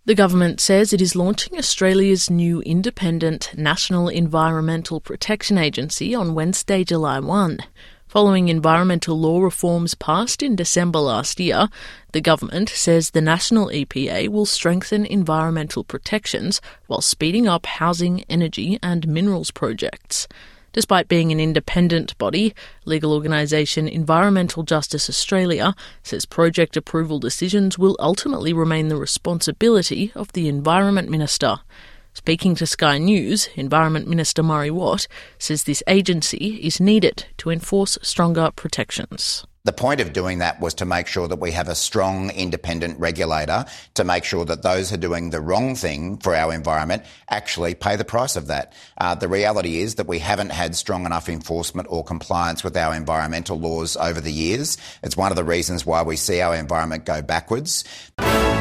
The government says it is launching Australia's new independent National Environmental Protection Agency on Wednesday, July 1. Following environmental law reforms passed in December last year, the government says the national EPA will strengthen environmental protections while speeding up housing, energy and minerals projects. Despite being an independent body, legal organisation Environmental Justice Australia says project approval decisions will ultimately remain the responsibility of the Environment Minister. Speaking to Sky News, Environment Minister Murray Watt says this agency is needed to enforce stronger protections. The point of doing that was to make sure that we have a strong independent regulator to make sure that those who are doing the wrong thing for our environment actually pay the price of that. The reality is that we haven't had strong enough enforcement or compliance with our environmental laws over the years. It's one of the reasons why we see our environment go backwards.